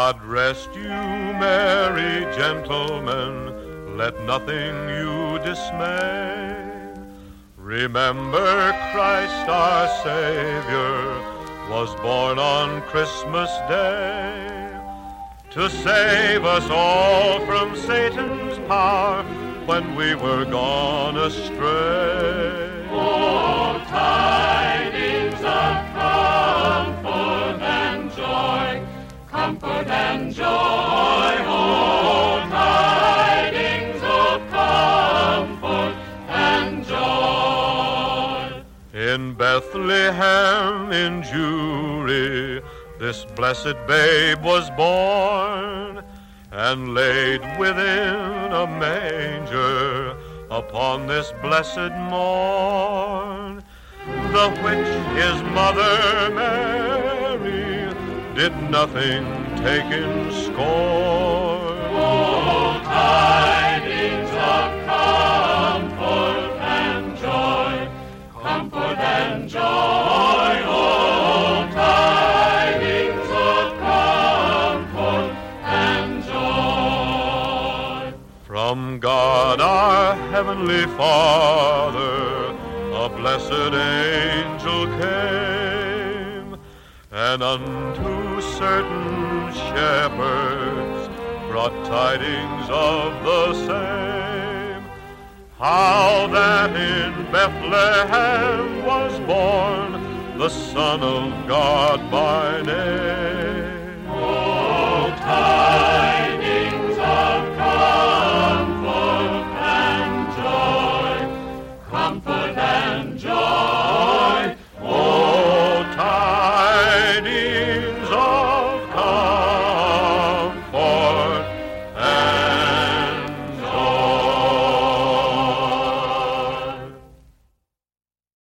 God rest you, merry gentlemen, let nothing you dismay. Remember Christ our Savior was born on Christmas Day to save us all from Satan's power when we were gone astray. Oh, tidings of comfort and joy, comfort and joy. Oh, tidings of comfort and joy. In Bethlehem in Jewry, this blessed babe was born, and laid within a manger upon this blessed morn. The which his mother Mary did nothing take in scorn. Oh, tidings of comfort and joy, comfort and joy. Oh, tidings of comfort and joy. From God our Heavenly Father, a blessed angel came, and unto certain shepherds brought tidings of the same, how that in Bethlehem was born the Son of God by name.